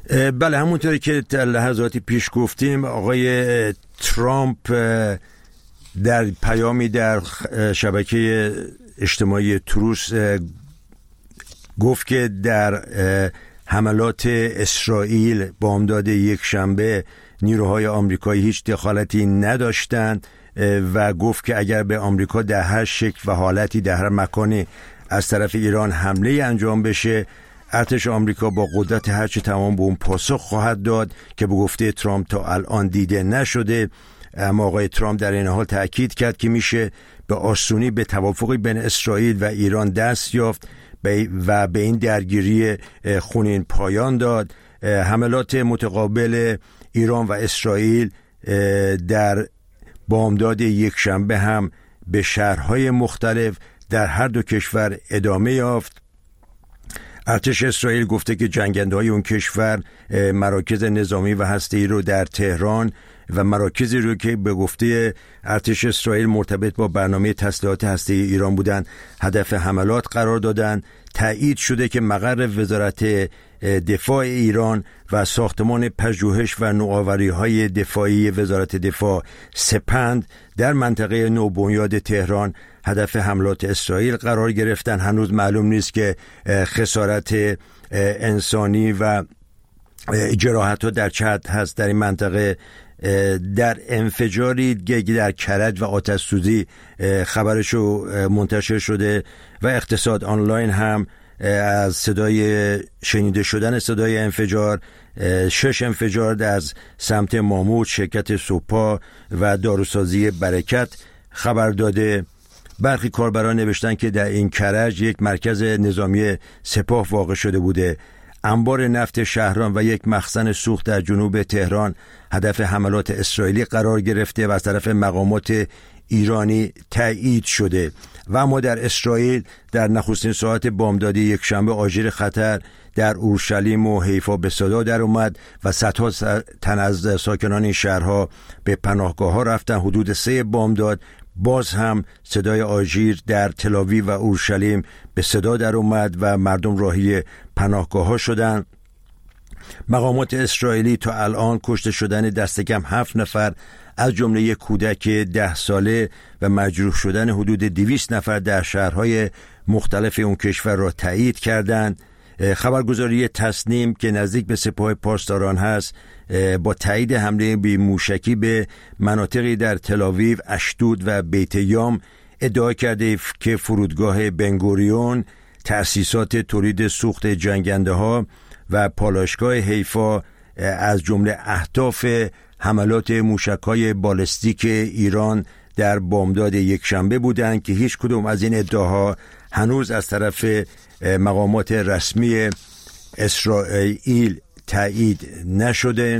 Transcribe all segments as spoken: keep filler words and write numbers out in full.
بله، همونطوری که در لحظاتی پیش گفتیم، آقای ترامپ در پیامی در شبکه اجتماعی تروس گفت که در حملات اسرائیل بامداد یک شنبه نیروهای آمریکایی هیچ دخالتی نداشتند و گفت که اگر به آمریکا در هر شکل و حالتی در هر مکانی از طرف ایران حمله انجام بشه، ارتش آمریکا با قدرت هرچه تمام به اون پاسخ خواهد داد که به گفته ترامپ تا الان دیده نشده. اما آقای ترامپ در این حال تأکید کرد که میشه به آسونی به توافقی بین اسرائیل و ایران دست یافت و به این درگیری خونین پایان داد. حملات متقابل ایران و اسرائیل در بامداد یک شنبه هم به شهرهای مختلف در هر دو کشور ادامه یافت. ارتش اسرائیل گفته که جنگنده‌های اون کشور مراکز نظامی و هسته‌ای رو در تهران و مراکزی رو که به گفته ارتش اسرائیل مرتبط با برنامه تسلیحات هسته‌ای ایران بودن هدف حملات قرار دادن. تایید شده که مقر وزارت دفاع ایران و ساختمان پژوهش و نوآوری‌های دفاعی وزارت دفاع سپند در منطقه نوبنیاد تهران هدف حملات اسرائیل قرار گرفتن. هنوز معلوم نیست که خسارت انسانی و جراحت‌ها در چه حد هست در این منطقه. در انفجاری در کرج و آتش سوزی خبرشو منتشر شده و اقتصاد آنلاین هم از صدای شنیده شدن صدای انفجار، شش انفجار از سمت ماموت، شرکت سوپا و داروسازی برکت خبر داده. برخی کاربران نوشتن که در این کرج یک مرکز نظامی سپاه واقع شده بوده. انبار نفت شهران و یک مخزن سوخت در جنوب تهران هدف حملات اسرائیلی قرار گرفته و از طرف مقامات ایرانی تایید شده. و اما در اسرائیل در نخستین ساعت بامداد یک شنبه آژیر خطر در اورشلیم و حیفا به صدا در اومد و صدها تن از ساکنان این شهرها به پناهگاه ها رفتن. حدود سه بامداد باز هم صدای آژیر در تل‌آویو و اورشلیم به صدا در اومد و مردم راهی پناهگاه ها شدن. مقامات اسرائیلی تا الان کشته شدن دست کم هفت نفر از جمله یک کودک ده ساله و مجروح شدن حدود دویست نفر در شهرهای مختلف اون کشور را تایید کردند. خبرگزاری تسنیم که نزدیک به سپاه پاسداران هست با تایید حمله بی موشکی به مناطقی در تل‌آویو، اشدود و بیت یام ادعا کرده که فرودگاه بنگوریون، تأسیسات تولید سوخت جنگنده ها و پالایشگاه حیفا از جمله اهداف حملات موشک‌های بالستیک ایران در بامداد یک شنبه بودند که هیچ کدوم از این ادعاها هنوز از طرف مقامات رسمی اسرائیل تایید نشده.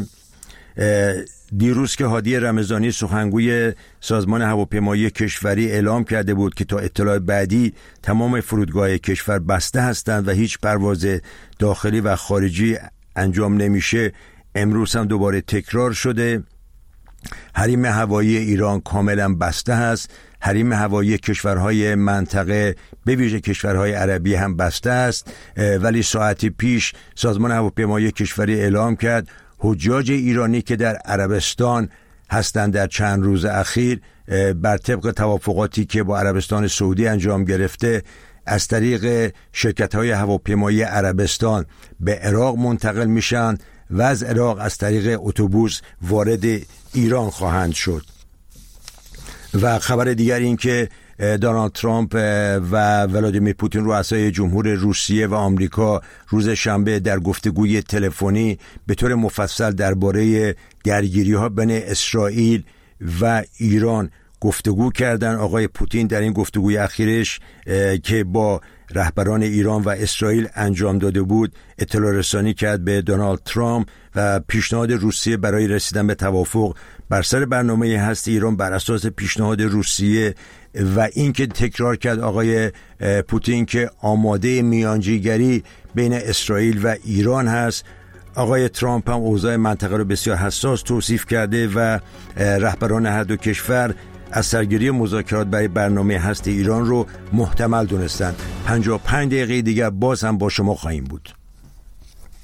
دیروز که هادی رمضانی سخنگوی سازمان هواپیمایی کشوری اعلام کرده بود که تا اطلاع بعدی تمام فرودگاه کشور بسته هستند و هیچ پرواز داخلی و خارجی انجام نمیشه، امروز هم دوباره تکرار شده. حریم هوایی ایران کاملا بسته است. حریم هوایی کشورهای منطقه به ویژه کشورهای عربی هم بسته است. ولی ساعتی پیش سازمان هواپیمایی کشوری اعلام کرد حجاج ایرانی که در عربستان هستند در چند روز اخیر بر طبق توافقاتی که با عربستان سعودی انجام گرفته از طریق شرکت‌های هواپیمایی عربستان به عراق منتقل میشن و از عراق از طریق اتوبوس وارد ایران خواهند شد. و خبر دیگر این که دونالد ترامپ و ولادیمیر پوتین رؤسای جمهور روسیه و آمریکا روز شنبه در گفتگوی تلفنی به طور مفصل درباره درگیری‌ها بین اسرائیل و ایران گفتگو کردن. آقای پوتین در این گفتگوی اخیرش که با رهبران ایران و اسرائیل انجام داده بود اطلاع رسانی کرد به دونالد ترامپ و پیشنهاد روسیه برای رسیدن به توافق بر سر برنامه هسته ایران بر اساس پیشنهاد روسیه و اینکه تکرار کرد آقای پوتین که آماده میانجیگری بین اسرائیل و ایران هست. آقای ترامپ هم اوضاع منطقه رو بسیار حساس توصیف کرده و رهبران هر دو کشور از سرگیری مذاکرات برای برنامه هسته ایران رو محتمل دونستند. پنجاه و پنج دقیقه دیگر باز هم با شما خواهیم بود.